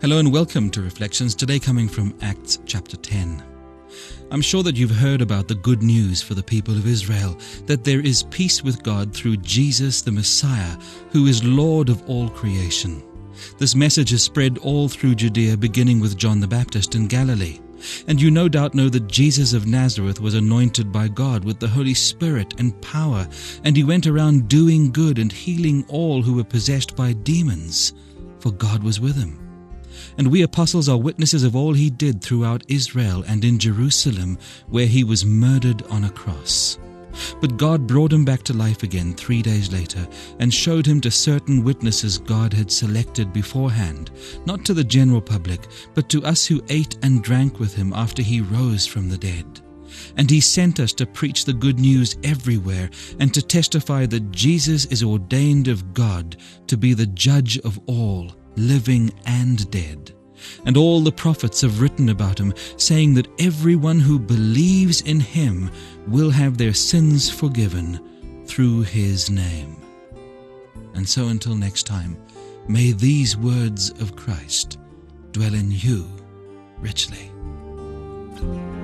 Hello and welcome to Reflections, today coming from Acts chapter 10. I'm sure that you've heard about the good news for the people of Israel, that there is peace with God through Jesus the Messiah, who is Lord of all creation. This message is spread all through Judea, beginning with John the Baptist in Galilee. And you no doubt know that Jesus of Nazareth was anointed by God with the Holy Spirit and power, and he went around doing good and healing all who were possessed by demons, for God was with him. And we apostles are witnesses of all he did throughout Israel and in Jerusalem, where he was murdered on a cross. But God brought him back to life again 3 days later and showed him to certain witnesses God had selected beforehand, not to the general public, but to us who ate and drank with him after he rose from the dead. And he sent us to preach the good news everywhere and to testify that Jesus is ordained of God to be the judge of all, living and dead. And all the prophets have written about him, saying that everyone who believes in him will have their sins forgiven through his name. And so until next time, may these words of Christ dwell in you richly.